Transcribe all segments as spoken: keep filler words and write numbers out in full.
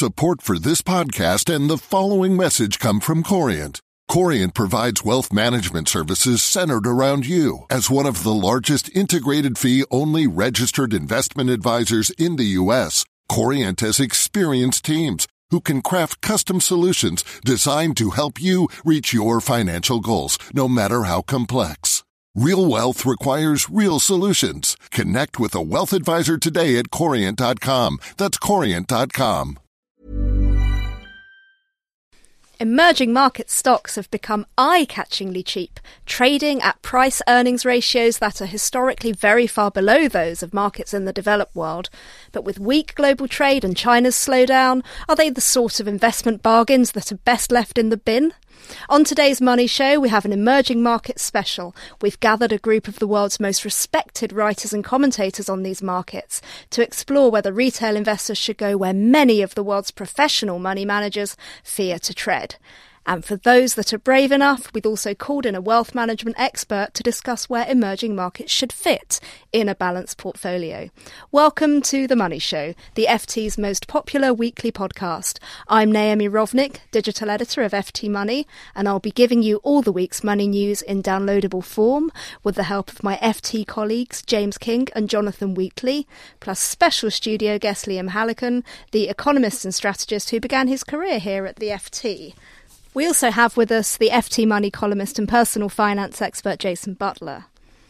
Support for this podcast and the following message come from Corient. Corient provides wealth management services centered around you. As one of the largest integrated fee-only registered investment advisors in the U S, Corient has experienced teams who can craft custom solutions designed to help you reach your financial goals, no matter how complex. Real wealth requires real solutions. Connect with a wealth advisor today at corient dot com. That's corient dot com. Emerging market stocks have become eye-catchingly cheap, trading at price-earnings ratios that are historically very far below those of markets in the developed world. But with weak global trade and China's slowdown, are they the sort of investment bargains that are best left in the bin? On today's Money Show, we have an emerging market special. We've gathered a group of the world's most respected writers and commentators on these markets to explore whether retail investors should go where many of the world's professional money managers fear to tread. And for those that are brave enough, we've also called in a wealth management expert to discuss where emerging markets should fit in a balanced portfolio. Welcome to The Money Show, the F T's most popular weekly podcast. I'm Naomi Rovnick, digital editor of F T Money, and I'll be giving you all the week's money news in downloadable form with the help of my F T colleagues James King and Jonathan Wheatley, plus special studio guest Liam Hallican, the economist and strategist who began his career here at the F T. We also have with us the F T Money columnist and personal finance expert Jason Butler.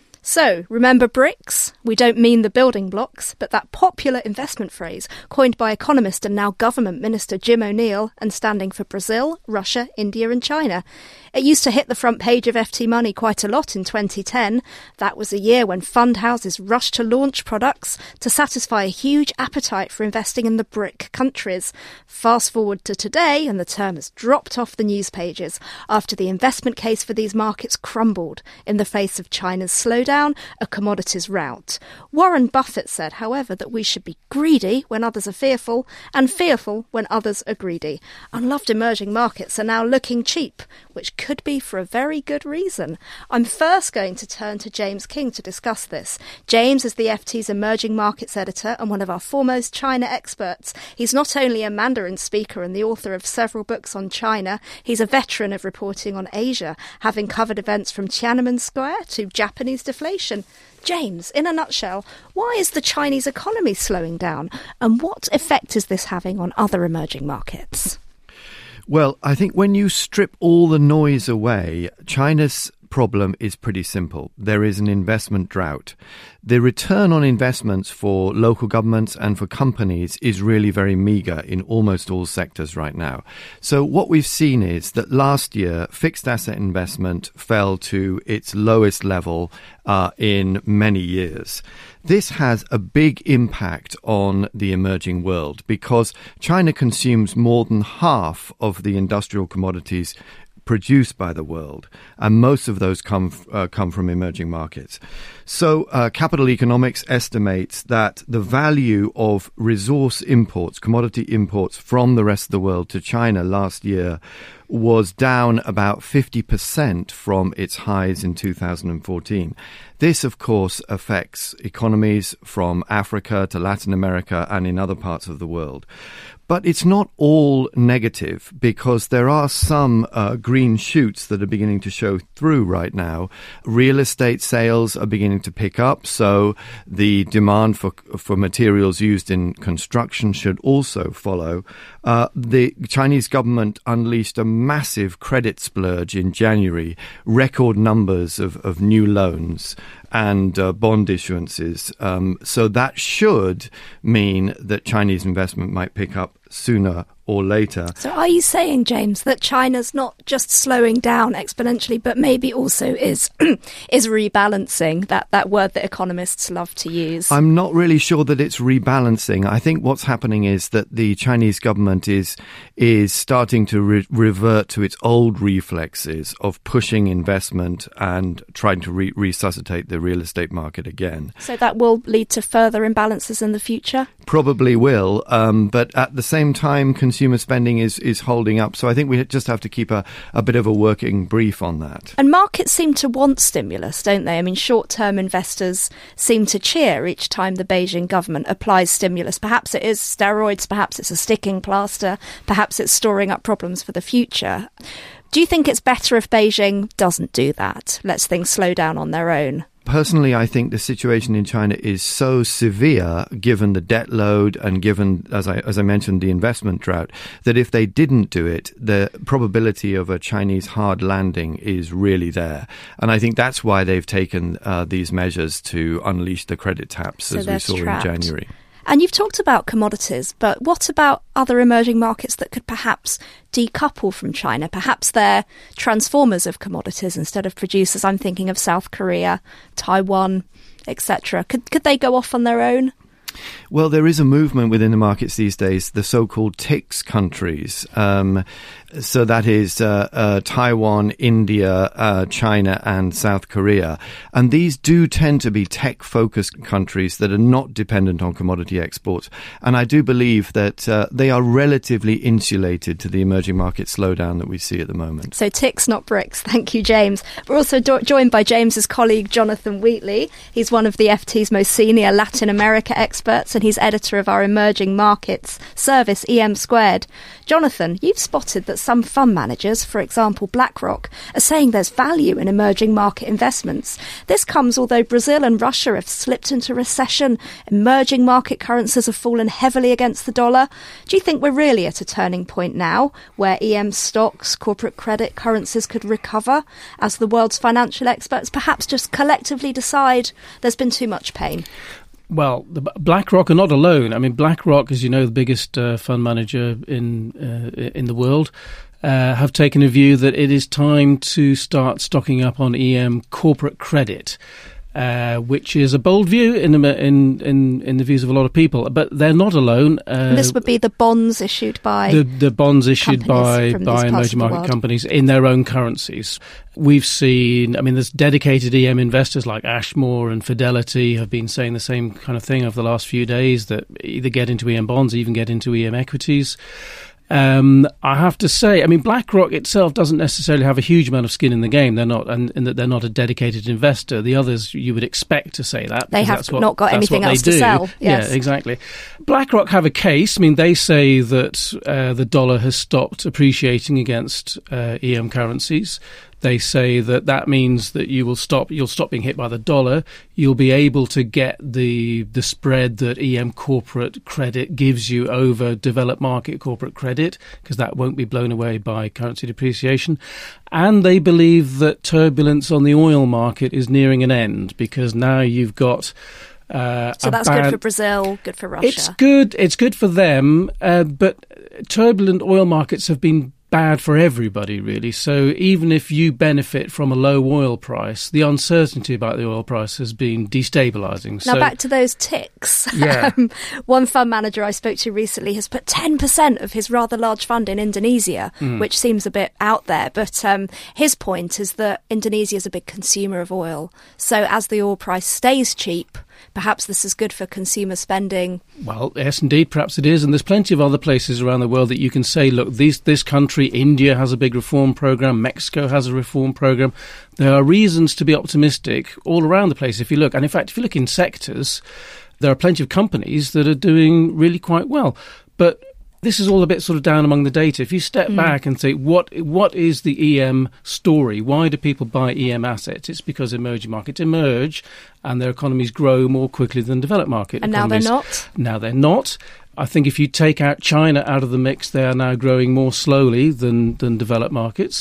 So, remember BRICS? We don't mean the building blocks, but that popular investment phrase coined by economist and now government minister Jim O'Neill and standing for Brazil, Russia, India and China. It used to hit the front page of F T Money quite a lot in twenty ten. That was a year when fund houses rushed to launch products to satisfy a huge appetite for investing in the BRIC countries. Fast forward to today and the term has dropped off the news pages after the investment case for these markets crumbled in the face of China's slowdown, a commodities rout. Warren Buffett said, however, that we should be greedy when others are fearful and fearful when others are greedy. Unloved emerging markets are now looking cheap, which could be for a very good reason. I'm first going to turn to James King to discuss this. James is the F T's emerging markets editor and one of our foremost China experts. He's not only a Mandarin speaker and the author of several books on China, he's a veteran of reporting on Asia, having covered events from Tiananmen Square to Japanese deflation. James, in a nutshell, why is the Chinese economy slowing down and what effect is this having on other emerging markets? Well, I think when you strip all the noise away, China's problem is pretty simple. There is an investment drought. The return on investments for local governments and for companies is really very meagre in almost all sectors right now. So what we've seen is that last year, fixed asset investment fell to its lowest level uh, in many years. This has a big impact on the emerging world because China consumes more than half of the industrial commodities produced by the world, and most of those come uh, come from emerging markets. So uh, Capital Economics estimates that the value of resource imports, commodity imports from the rest of the world to China last year was down about fifty percent from its highs in two thousand fourteen. This, of course, affects economies from Africa to Latin America and in other parts of the world. But it's not all negative because there are some uh, green shoots that are beginning to show through right now. Real estate sales are beginning to pick up, so the demand for for materials used in construction should also follow. Uh, the Chinese government unleashed a massive credit splurge in January, record numbers of, of new loans and uh, bond issuances. Um, so that should mean that Chinese investment might pick up sooner or later. So are you saying, James, that China's not just slowing down exponentially, but maybe also is is rebalancing, that, that word that economists love to use? I'm not really sure that it's rebalancing. I think what's happening is that the Chinese government is is starting to re- revert to its old reflexes of pushing investment and trying to re- resuscitate the real estate market again. So that will lead to further imbalances in the future? Probably will, um, but at the same same time, consumer spending is, is holding up. So I think we just have to keep a, a bit of a working brief on that. And markets seem to want stimulus, don't they? I mean, short-term investors seem to cheer each time the Beijing government applies stimulus. Perhaps it is steroids, perhaps it's a sticking plaster, perhaps it's storing up problems for the future. Do you think it's better if Beijing doesn't do that, lets things slow down on their own? Personally, I think the situation in China is so severe, given the debt load and given, as I as I mentioned, the investment drought, that if they didn't do it, the probability of a Chinese hard landing is really there. And I think that's why they've taken uh, these measures to unleash the credit taps, so as we saw trapped. in January. And you've talked about commodities, but what about other emerging markets that could perhaps decouple from China? Perhaps they're transformers of commodities instead of producers. I'm thinking of South Korea, Taiwan, et cetera. Could could they go off on their own? Well, there is a movement within the markets these days, the so-called T I C S countries. Um, so that is uh, uh, Taiwan, India, uh, China and South Korea. And these do tend to be tech-focused countries that are not dependent on commodity exports. And I do believe that uh, they are relatively insulated to the emerging market slowdown that we see at the moment. So T I C S, not bricks. Thank you, James. We're also do- joined by James's colleague, Jonathan Wheatley. He's one of the F T's most senior Latin America experts, and he's editor of our emerging markets service, E M Squared. Jonathan, you've spotted that some fund managers, for example BlackRock, are saying there's value in emerging market investments. This comes although Brazil and Russia have slipped into recession, emerging market currencies have fallen heavily against the dollar. Do you think we're really at a turning point now where E M stocks, corporate credit, currencies could recover as the world's financial experts perhaps just collectively decide there's been too much pain? Well, the BlackRock are not alone. I mean, BlackRock, as you know, the biggest uh, fund manager in uh, in the world, uh, have taken a view that it is time to start stocking up on E M corporate credit, uh, which is a bold view in the, in, in in the views of a lot of people. But they're not alone. Uh, this would be the bonds issued by the, the bonds issued by by emerging market world. companies in their own currencies. We've seen, I mean, there's dedicated E M investors like Ashmore and Fidelity have been saying the same kind of thing over the last few days, that either get into E M bonds, even get into E M equities. Um, I have to say, I mean, BlackRock itself doesn't necessarily have a huge amount of skin in the game. They're not, and, and that they're not a dedicated investor. The others, you would expect to say that. They have what, not got anything else to sell. Yes. Yeah, exactly. BlackRock have a case. I mean, they say that uh, the dollar has stopped appreciating against uh, E M currencies. They say that that means that you will stop. You'll stop being hit by the dollar. You'll be able to get the the spread that E M corporate credit gives you over developed market corporate credit, because that won't be blown away by currency depreciation. And they believe that turbulence on the oil market is nearing an end, because now you've got. Uh, so that's ban- good for Brazil, good for Russia. It's good. It's good for them, uh, but turbulent oil markets have been bad for everybody, really. So even if you benefit from a low oil price, the uncertainty about the oil price has been destabilising. Now so, back to those ticks. Yeah. um, one fund manager I spoke to recently has put ten percent of his rather large fund in Indonesia, mm. which seems a bit out there. But um, his point is that Indonesia is a big consumer of oil. So as the oil price stays cheap, perhaps this is good for consumer spending. Well, yes, indeed, perhaps it is. And there's plenty of other places around the world that you can say, look, these, this country, India, has a big reform program. Mexico has a reform program. There are reasons to be optimistic all around the place if you look. And in fact, if you look in sectors, there are plenty of companies that are doing really quite well. But this is all a bit sort of down among the data. If you step mm. back and say, what what is the E M story? Why do people buy E M assets? It's because emerging markets emerge and their economies grow more quickly than developed market and economies. And now they're not? Now they're not. I think if you take out China out of the mix, they are now growing more slowly than, than developed markets.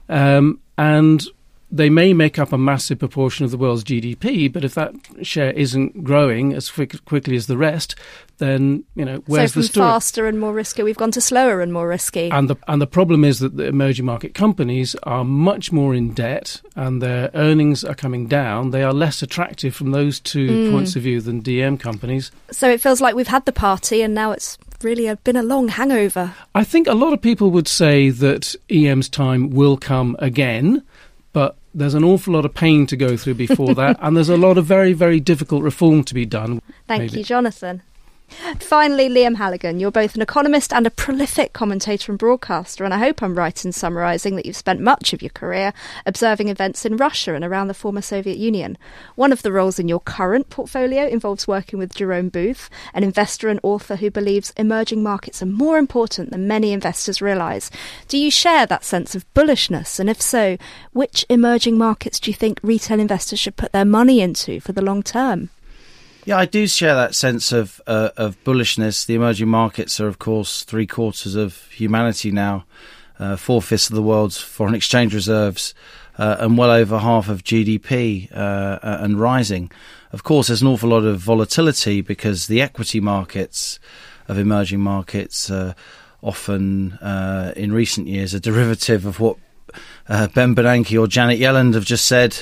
Um, and they may make up a massive proportion of the world's G D P, but if that share isn't growing as quick, quickly as the rest, then, you know, where's so the story? So from faster and more risky, we've gone to slower and more risky. And the and the problem is that the emerging market companies are much more in debt and their earnings are coming down. They are less attractive from those two mm. points of view than D M companies. So it feels like we've had the party and now it's really a, been a long hangover. I think a lot of people would say that E M's time will come again, but there's an awful lot of pain to go through before that, and there's a lot of very, very difficult reform to be done. Thank maybe. you, Jonathan. Finally, Liam Halligan, you're both an economist and a prolific commentator and broadcaster, and I hope I'm right in summarising that you've spent much of your career observing events in Russia and around the former Soviet Union. One of the roles in your current portfolio involves working with Jerome Booth, an investor and author who believes emerging markets are more important than many investors realise. Do you share that sense of bullishness? And if so, which emerging markets do you think retail investors should put their money into for the long term? Yeah, I do share that sense of uh, of bullishness. The emerging markets are, of course, three quarters of humanity now, uh, four-fifths of the world's foreign exchange reserves, uh, and well over half of G D P uh, and rising. Of course, there's an awful lot of volatility because the equity markets of emerging markets uh, often, uh, in recent years, a derivative of what uh, Ben Bernanke or Janet Yellen have just said,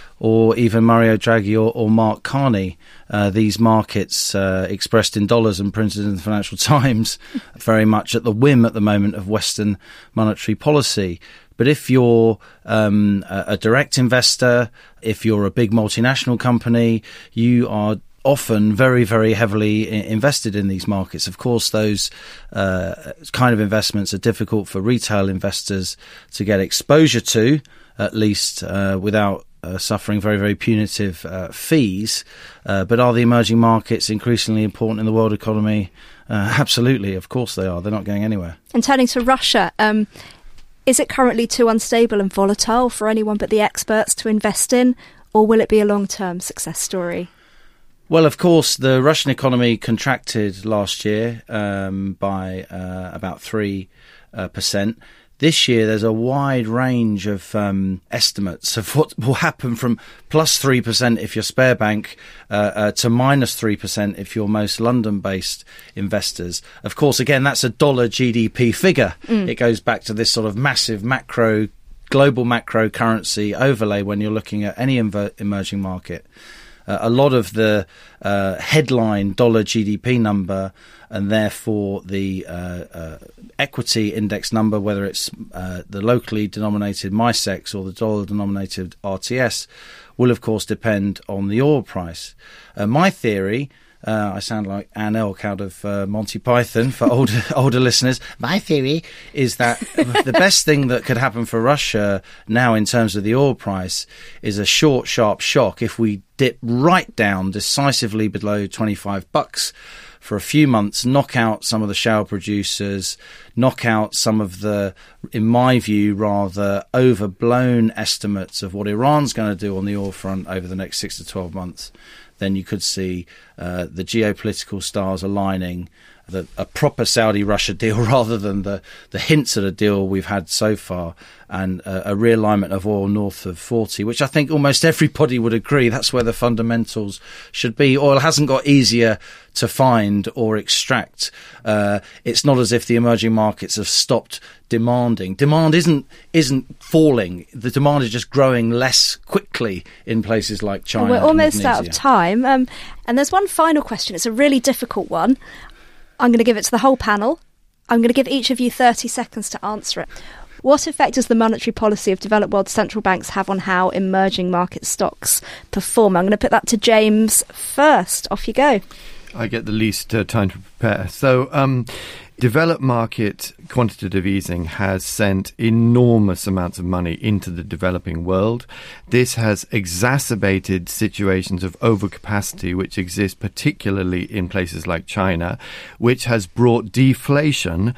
or even Mario Draghi or, or Mark Carney. Uh, these markets uh, expressed in dollars and printed in the Financial Times very much at the whim at the moment of Western monetary policy. But if you're um, a, a direct investor, if you're a big multinational company, you are often very, very heavily I- invested in these markets. Of course, those uh, kind of investments are difficult for retail investors to get exposure to, at least uh, without Uh, suffering very, very punitive uh, fees. Uh, but are the emerging markets increasingly important in the world economy? Uh, absolutely, of course they are. They're not going anywhere. And turning to Russia, um, is it currently too unstable and volatile for anyone but the experts to invest in, or will it be a long-term success story? Well, of course, the Russian economy contracted last year um, by uh, about three uh, percent. This year, there's a wide range of um, estimates of what will happen from plus three percent if you're Sberbank uh, uh, to minus three percent if you're most London-based investors. Of course, again, that's a dollar G D P figure. Mm. It goes back to this sort of massive macro, global macro currency overlay when you're looking at any inver- emerging market. Uh, a lot of the uh, headline dollar G D P number and therefore the uh, uh, equity index number, whether it's uh, the locally denominated MICEX or the dollar-denominated R T S, will, of course, depend on the oil price. Uh, my theory, uh, I sound like Anne Elk out of uh, Monty Python for older, older listeners, my theory is that the best thing that could happen for Russia now in terms of the oil price is a short, sharp shock if we dip right down decisively below twenty-five bucks for a few months, knock out some of the shale producers, knock out some of the, in my view, rather overblown estimates of what Iran's going to do on the oil front over the next six to twelve months, then you could see uh, the geopolitical stars aligning, the, a proper Saudi-Russia deal rather than the, the hints at a deal we've had so far, and a, a realignment of oil north of forty, which I think almost everybody would agree that's where the fundamentals should be. Oil hasn't got easier to find or extract. Uh, it's not as if the emerging markets have stopped demanding. Demand isn't isn't falling. The demand is just growing less quickly in places like China. Well, we're almost and out of time. Um, and there's one final question. It's a really difficult one. I'm going to give it to the whole panel. I'm going to give each of you thirty seconds to answer it. What effect does the monetary policy of developed world central banks have on how emerging market stocks perform? I'm going to put that to James first. Off you go. I get the least uh, time to prepare. So, um, developed market quantitative easing has sent enormous amounts of money into the developing world. This has exacerbated situations of overcapacity which exist particularly in places like China, which has brought deflation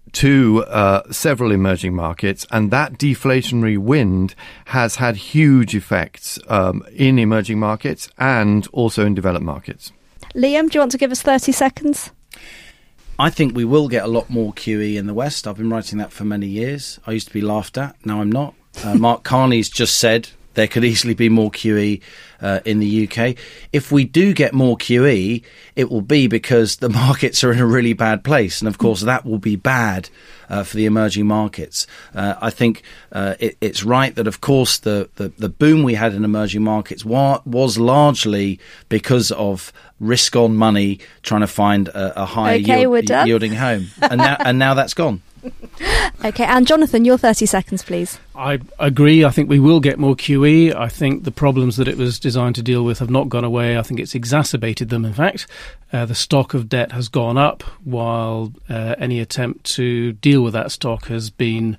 to uh, several emerging markets, and that deflationary wind has had huge effects um, in emerging markets and also in developed markets. Liam, do you want to give us thirty seconds? I think we will get a lot more Q E in the West. I've been writing that for many years. I used to be laughed at. Now I'm not. Uh, Mark Carney's just said there could easily be more Q E uh, in the U K. If we do get more Q E, it will be because the markets are in a really bad place. And, of course, that will be bad uh, for the emerging markets. Uh, I think uh, it, it's right that, of course, the, the, the boom we had in emerging markets wa- was largely because of risk-on money trying to find a, a higher okay, yield, we're done. yielding home. And now, and now that's gone. Okay, and Jonathan, your thirty seconds, please. I agree. I think we will get more Q E. I think the problems that it was designed to deal with have not gone away. I think it's exacerbated them, in fact. Uh, the stock of debt has gone up, while uh, any attempt to deal with that stock has been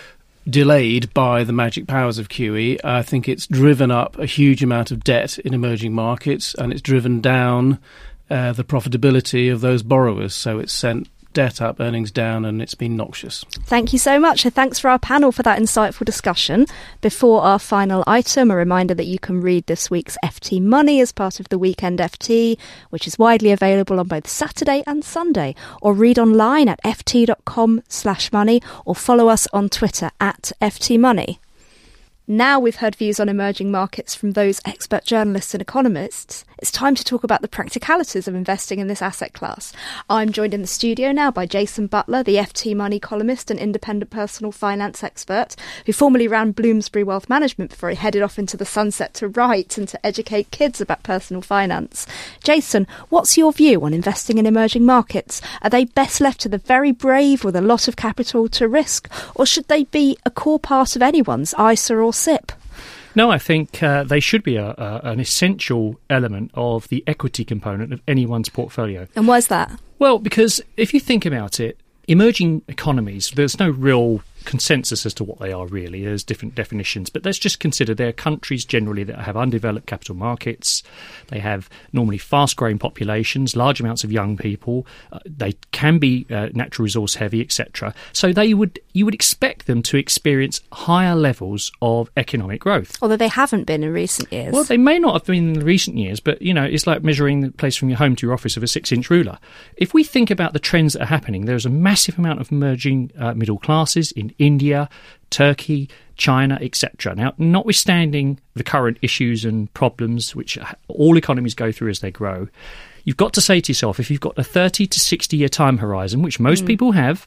delayed by the magic powers of Q E. I think it's driven up a huge amount of debt in emerging markets, and it's driven down uh, the profitability of those borrowers. So it's sent debt up, earnings down, and it's been noxious. Thank you so much. Thanks for our panel for that insightful discussion. Before our final item, a reminder that you can read this week's F T Money as part of the Weekend F T, which is widely available on both Saturday and Sunday, or read online at ft.com slash money, or follow us on Twitter at F T Money. Now we've heard views on emerging markets from those expert journalists and economists, it's time to talk about the practicalities of investing in this asset class. I'm joined in the studio now by Jason Butler, the F T Money columnist and independent personal finance expert, who formerly ran Bloomsbury Wealth Management before he headed off into the sunset to write and to educate kids about personal finance. Jason, what's your view on investing in emerging markets? Are they best left to the very brave with a lot of capital to risk, or should they be a core part of anyone's I S A or S I P? No, I think uh, they should be a, a, an essential element of the equity component of anyone's portfolio. And why is that? Well, because if you think about it, emerging economies, there's no real consensus as to what they are really. There's different definitions, but let's just consider they're countries generally that have undeveloped capital markets. They have normally fast-growing populations, large amounts of young people. Uh, they can be uh, natural resource heavy, et cetera. So they would you would expect them to experience higher levels of economic growth. Although they haven't been in recent years. Well, they may not have been in recent years, but you know, it's like measuring the place from your home to your office with a six-inch ruler. If we think about the trends that are happening, there's a massive amount of emerging uh, middle classes in India, Turkey, China, et cetera. Now, notwithstanding the current issues and problems which all economies go through as they grow, you've got to say to yourself, if you've got a thirty to sixty year time horizon, which most mm. people have,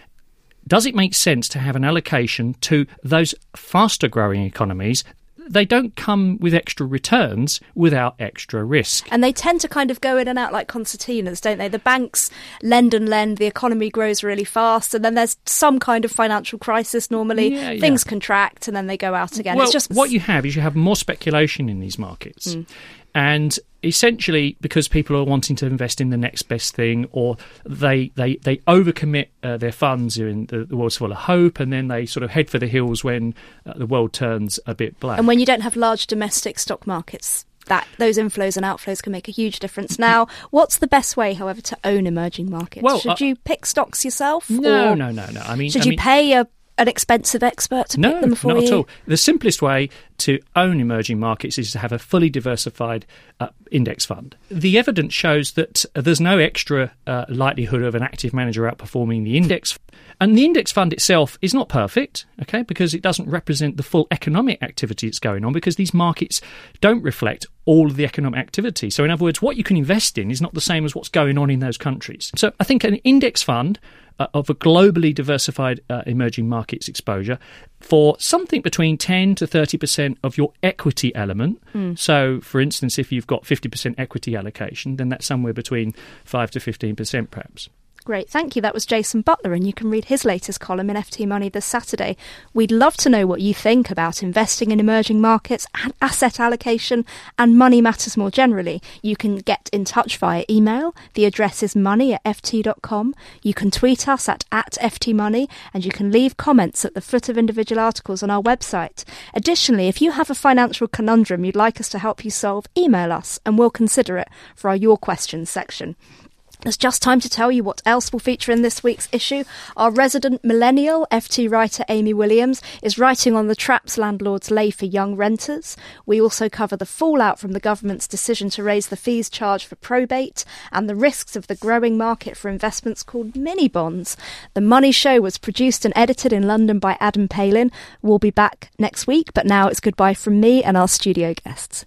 does it make sense to have an allocation to those faster growing economies? They don't come with extra returns without extra risk. And they tend to kind of go in and out like concertinas, don't they? The banks lend and lend, the economy grows really fast, and then there's some kind of financial crisis normally. Yeah, Things yeah. contract, and then they go out again. Well, it's just what you have is you have more speculation in these markets. Mm. And essentially, because people are wanting to invest in the next best thing, or they they, they overcommit uh, their funds in the, the world's full of hope, and then they sort of head for the hills when uh, the world turns a bit black. And when you don't have large domestic stock markets, that those inflows and outflows can make a huge difference. Now, what's the best way, however, to own emerging markets? Well, should uh, you pick stocks yourself? No, or no, no, no. I mean, should I you mean, pay a an expensive expert to no, pick them for you? No, you? not at all. The simplest way to own emerging markets is to have a fully diversified uh, index fund. The evidence shows that uh, there's no extra uh, likelihood of an active manager outperforming the index. And the index fund itself is not perfect, okay, because it doesn't represent the full economic activity that's going on, because these markets don't reflect all of the economic activity. So in other words, what you can invest in is not the same as what's going on in those countries. So I think an index fund uh, of a globally diversified uh, emerging markets exposure for something between ten to thirty percent of your equity element. Mm. So, for instance, if you've got fifty percent equity allocation, then that's somewhere between five to fifteen percent perhaps. Great, thank you. That was Jason Butler, and you can read his latest column in F T Money this Saturday. We'd love to know what you think about investing in emerging markets and asset allocation and money matters more generally. You can get in touch via email. The address is money at f t dot com. You can tweet us at, at F T Money, and you can leave comments at the foot of individual articles on our website. Additionally, if you have a financial conundrum you'd like us to help you solve, email us and we'll consider it for our Your Questions section. There's just time to tell you what else will feature in this week's issue. Our resident millennial F T writer Amy Williams is writing on the traps landlords lay for young renters. We also cover the fallout from the government's decision to raise the fees charged for probate and the risks of the growing market for investments called mini bonds. The Money Show was produced and edited in London by Adam Palin. We'll be back next week, but now it's goodbye from me and our studio guests.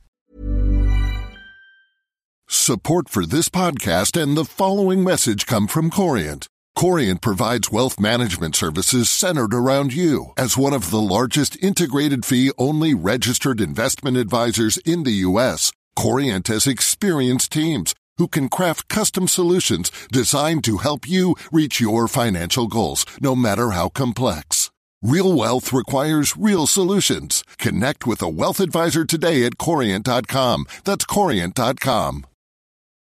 Support for this podcast and the following message come from Corient. Corient provides wealth management services centered around you. As one of the largest integrated fee-only registered investment advisors in the U S, Corient has experienced teams who can craft custom solutions designed to help you reach your financial goals, no matter how complex. Real wealth requires real solutions. Connect with a wealth advisor today at Corient dot com. That's Corient dot com.